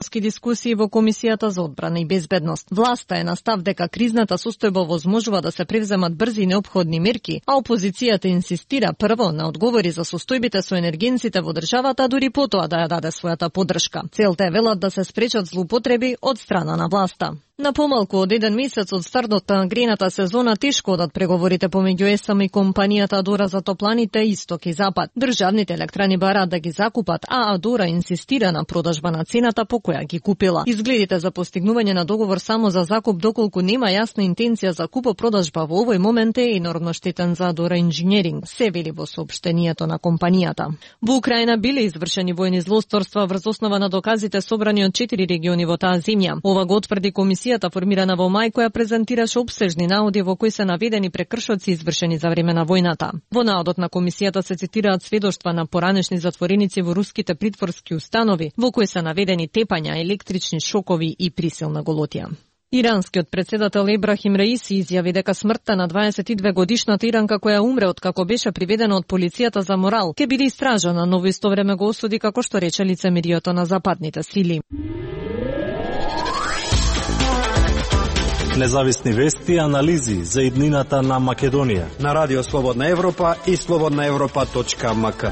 философски дискусии во Комисијата за одбрана и безбедност. Власта е на став дека кризната состојба возможува да се превземат брзи и неопходни мерки, а опозицијата инсистира прво на одговори за состојбите со енергенците во државата, дури потоа да ја даде својата поддршка. Целта е, велат, да се спречат злоупотреби од страна на власта. На помалку од 1 месец од стартот на грејната сезона тешко одат преговорите помеѓу ЕСМ и компанијата Адора за топланите Исток и Запад. Државните електрани бараат да ги закупат, а Адора инсистира на продажба на цената по која ги купила. Изгледите за постигнување на договор само за закуп, доколку нема јасна интенција за купо-продажба во овој момент, е енормно штетен за Адора Инженеринг, се вели во соопштението на компанијата. Во Украина биле извршени војни злосторства врз основа на доказите собрани од 4 региони во таа земја. Ова го утврди комисија формирана во мај, која презентираше опсежни наоди во кои се наведени прекршоци извршени за време на војната. Во наодот на комисијата се цитираат сведоштва на поранешни затвореници во руските притворски установи, во кои се наведени тепања, електрични шокови и присилна голотија. Иранскиот председател Ебрахим Раиси изјави дека смртта на 22 годишната иранка која умре откако беше приведена од полицијата за морал ќе биде истражана, но во исто време го осуди, како што рече, лицемерието на западните сили. Независни вести и анализи за иднината на Македонија на Радио Слободна Европа и slobodnaevropa.mk.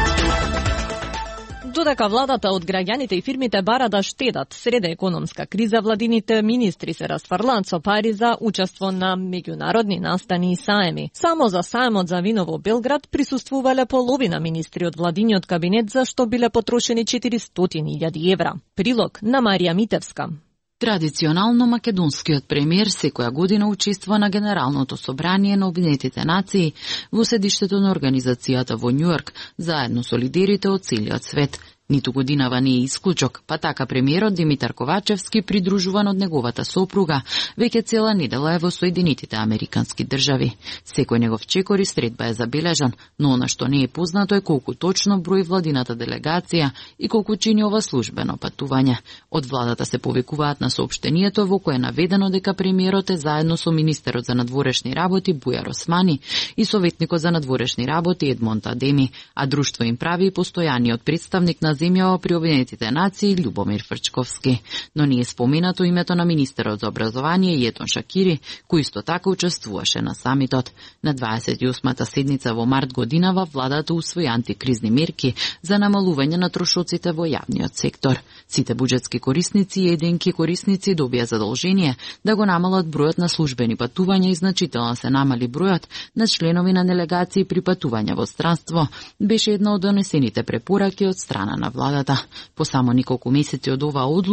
Додека владата од граѓаните и фирмите бара да штедат среде економска криза, владините министри се расфрлаат со пари за учество на меѓународни настани и саеми. Само за саемот за вино во Белград присуствувале половина министри од владиниот кабинет, за што биле потрошени 400.000 евра. Прилог на Марија Митевска. Традиционално македонскиот премиер секоја година учествува на Генералното собрание на Обединетите нации во седиштето на организацијата во Њујорк, заедно со лидерите од целиот свет. Ниту годинава не е исклучок, па така премиерот Димитар Ковачевски, придружуван од неговата сопруга, веќе цела недела е во Соединетите Американски држави. Секој негов чекор и средба е забележан, но она што не е познато е колку точно брои владината делегација и колку чини ова службено патување. Од владата се повикуваат на соопштението во кое е наведено дека премиерот е заедно со министерот за надворешни работи Бујар Османи и советникот за надворешни работи Едмонд Адеми, а друштво им прави и постојаниот представник на земјава при Обединетите нации Љубомир Фрчковски. Но не е споменато името на министерот за образование Јетон Шакири, кој исто така учествуваше на самитот. На 28-та седница во март годинава владата усвои антикризни мерки за намалување на трошоците во јавниот сектор. Сите буџетски корисници и единки корисници добија задолжение да го намалат бројот на службени патувања и значително се намали бројот на членови на делегации при патувања во странство, беше една од донесените препораки од страна на владата. По само неколку месеци од оваа одлука